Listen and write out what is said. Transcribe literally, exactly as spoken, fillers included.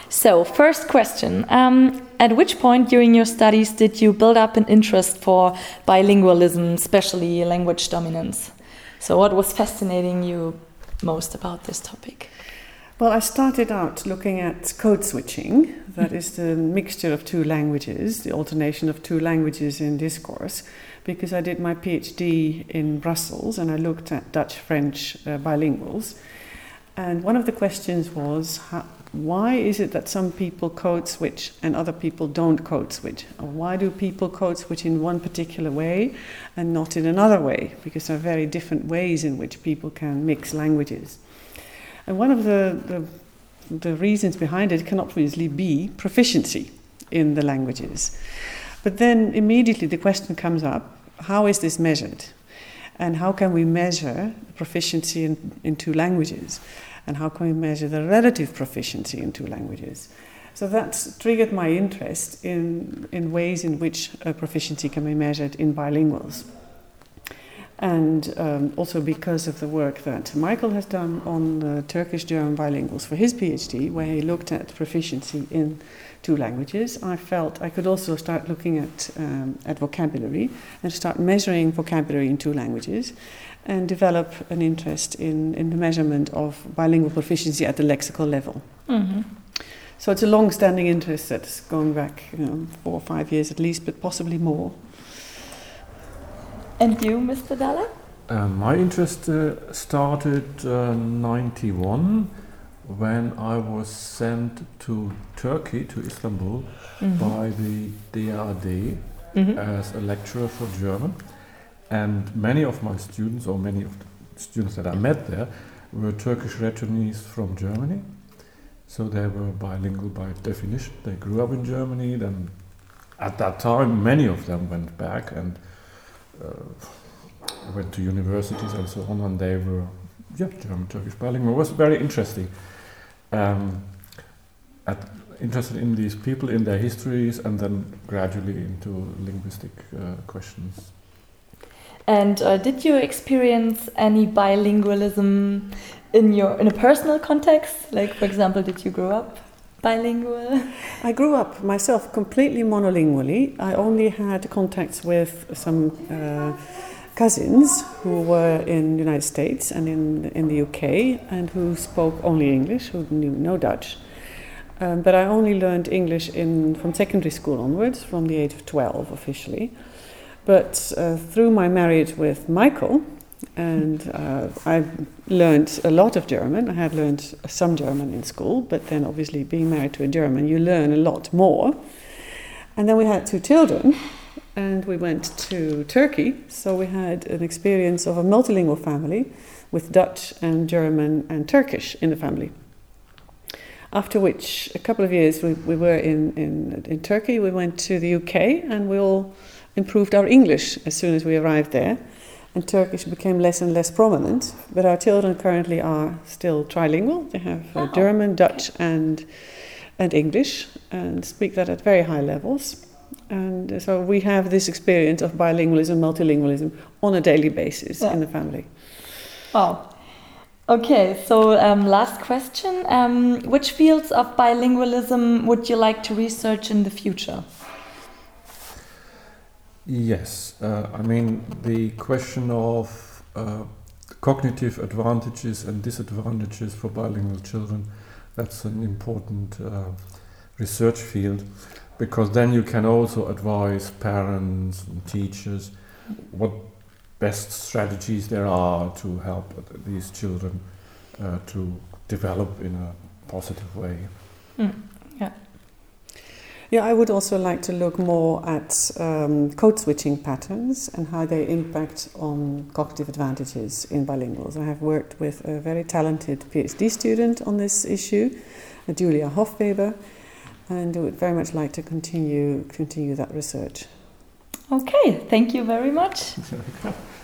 So, first question. Um, at which point during your studies did you build up an interest for bilingualism, especially language dominance? So, what was fascinating you most about this topic? Well, I started out looking at code switching. That is the mixture of two languages, the alternation of two languages in discourse, because I did my PhD in Brussels and I looked at Dutch-French uh, bilinguals. And one of the questions was, how, why is it that some people code switch and other people don't code switch? Or why do people code switch in one particular way and not in another way? Because there are very different ways in which people can mix languages. And one of the, the, the reasons behind it can obviously be proficiency in the languages. But then immediately the question comes up, how is this measured? And how can we measure proficiency in, in two languages? And how can we measure the relative proficiency in two languages? So that triggered my interest in, in ways in which uh, proficiency can be measured in bilinguals. And um, also because of the work that Michael has done on the Turkish-German bilinguals for his PhD, where he looked at proficiency in two languages, I felt I could also start looking at, um, at vocabulary and start measuring vocabulary in two languages and develop an interest in, in the measurement of bilingual proficiency at the lexical level. Mm-hmm. So it's a long-standing interest that's going back, you know, four or five years at least, but possibly more. And you, Mister Dalla? Uh, my interest uh, started uh, ninety-one when I was sent to Turkey, to Istanbul, mm-hmm. by the D A D mm-hmm. as a lecturer for German. And many of my students, or many of the students that I met there, were Turkish returnees from Germany. So they were bilingual by definition. They grew up in Germany. Then at that time, many of them went back and uh, went to universities and so on, and they were, yeah, German-Turkish bilingual. It was very interesting. Um, at, interested in these people, in their histories, and then gradually into linguistic uh, questions. And uh, did you experience any bilingualism in your in a personal context? Like, for example, did you grow up bilingual? I grew up myself completely monolingually. I only had contacts with some uh, cousins who were in the United States and in in the U K and who spoke only English, who knew no Dutch. Um, but I only learned English in from secondary school onwards, from the age of twelve officially. But uh, through my marriage with Michael, and uh, I learned a lot of German. I had learned some German in school, but then obviously being married to a German, you learn a lot more. And then we had two children, and we went to Turkey. So we had an experience of a multilingual family with Dutch and German and Turkish in the family. After which, a couple of years we, we were in, in, in Turkey, we went to the U K, and we all improved our English as soon as we arrived there. And Turkish became less and less prominent, but our children currently are still trilingual. They have uh, oh, German, Dutch, and and English, and speak that at very high levels. And uh, so we have this experience of bilingualism, multilingualism on a daily basis yeah. in the family. Oh, okay. So um, last question: um, which fields of bilingualism would you like to research in the future? Yes, uh, I mean the question of uh, cognitive advantages and disadvantages for bilingual children, that's an important uh, research field, because then you can also advise parents and teachers what best strategies there are to help these children uh, to develop in a positive way. Mm, yeah. Yeah, I would also like to look more at um, code switching patterns and how they impact on cognitive advantages in bilinguals. I have worked with a very talented PhD student on this issue, Julia Hofweber, and I would very much like to continue continue that research. Okay, thank you very much.